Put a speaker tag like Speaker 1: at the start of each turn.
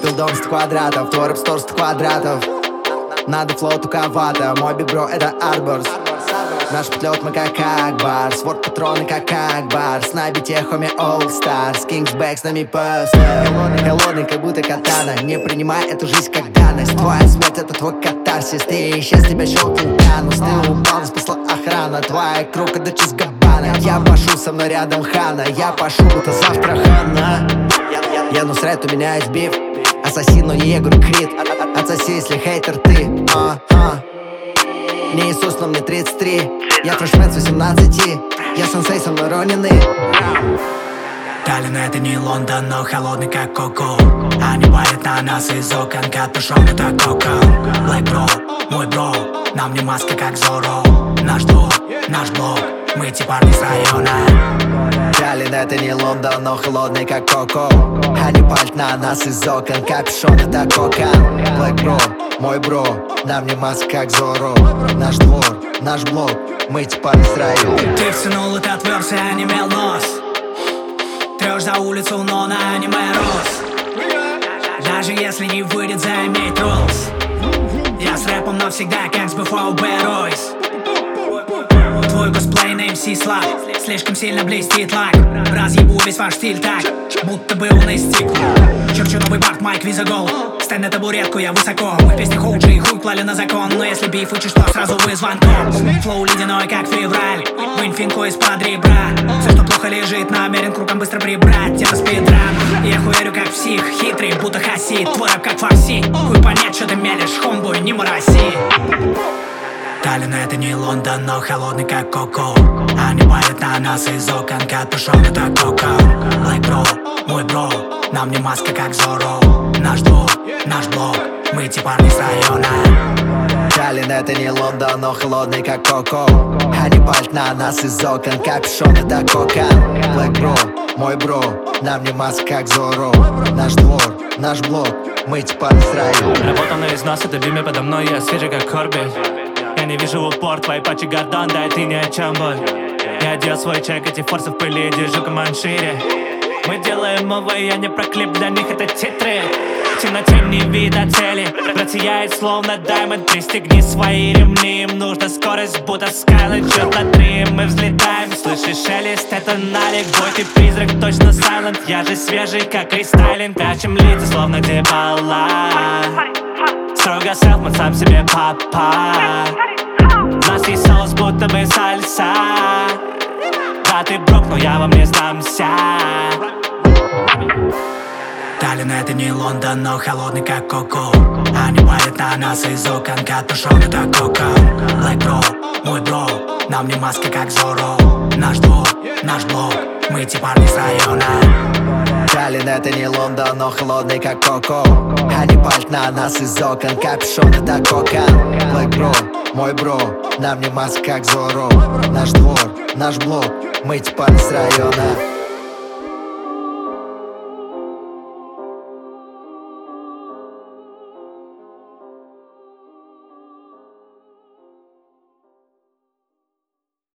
Speaker 1: Купил дом 100 квадратов, твой рэп-стор 100 квадратов. Надо флоу туковато, мой бибро это Артборс. Наш подлет мы как Акбарс, ворд патроны как Акбарс. На бите хоми All Stars, Kingsback с нами пост. Холодный, как будто катана, не принимай эту жизнь как данность. Твоя смерть это твой катарсис, ты исчез, тебя щелкнул Танус. Ты упал, нас спасла охрана, твоя круг это чиз Габбана. Я пашу, со мной рядом Хана, я пашу, это завтра Хана. Я Нусрет, у меня есть биф, ассасин, но не Егор Крид. Отсоси, если хейтер ты. Не Иисус, но мне 33. Я фрешмен с 18. Я сенсей, со мной ронены.
Speaker 2: Таллин это не Лондон, но холодный как коко. Они палят на нас из окон, капюшон это коко. Black бро, мой бро, нам не маска как Зоро. Наш двор, наш блок, мы те парни с района.
Speaker 1: Таллин это не Лондон, но холодный как коко. Они палят на нас из окон, капюшон это кока. Black бро, мой бро, нам не маска как Зоро. Наш двор, наш блок, мы те парни с района.
Speaker 2: Ты втянул и отверся, онемел нос. Трешь за улицу, но на аниме рос. Даже если не выйдет, заимей троллс. Я с рэпом навсегда, Gangs before bad boys. Твой косплей на MC слаб, слишком сильно блестит лак. Разъебу весь ваш стиль так, будто бы он истек. Черчу новый бард, майк, виза гол. Стань на табуретку, я высоко. Мы в песнях OG, хуй клали на закон. Но если биф учишь, то сразу вы звонком. Флоу ледяной, как февраль. Вынь финку из-под ребра. Все, что плохо лежит, намерен к рукам быстро прибрать. Это спидран. Я хуярю как псих, хитрый, будто хасид. Твой рэп как фарси. Хуй понять, что ты мелешь, хомбой, не мороси. Таллин это не Лондон, но холодный как коко. Они палят на нас из окон, капюшон это кока. Black бро, мой бро, нам не маска как Зоро. Наш двор, наш блок, мы те парни с района.
Speaker 1: Таллин это не Лондон, но холодный как коко. Они палят на нас из окон, капюшон это кока. Black бро, мой бро, нам не маска как Зоро. Наш двор, наш блок, мы те парни с района.
Speaker 3: Работал на износ, это бимя подо мной, я свежий как Корби. Я не вижу упор, твои пачи гордон, да и ты ни о чем, боль. Я одел свой чек, эти форсы в пыли, держу командшире. Мы делаем мовы, я не про клип, для них это титры. В темноте не видно цели, брат сияет словно даймонд. Пристегни свои ремни, им нужна скорость, будто Скайлайн. Счет на 3, мы взлетаем, слышишь шелест, это налик. Бой, ты призрак, точно сайлент, я же свежий, как рестайлинг. Прячем лица, словно дебала. Строго селф, мы сам себе папа. Нас есть соус, будто мы сальса. Да, ты брок, но я вам не сдамся. Таллин это не Лондон, но холодный как коко. Они палят на нас из окон, капюшон это кока. Black бро, мой бро, нам не маска как Зоро. Наш двор, наш блок, мы те парни с района.
Speaker 1: Таллин это не Лондон, но холодный как коко. Они палят на нас из окон, капюшон это кока. Black бро, мой бро, нам не маска как Зоро. Наш двор, наш блок, мы те парни с района.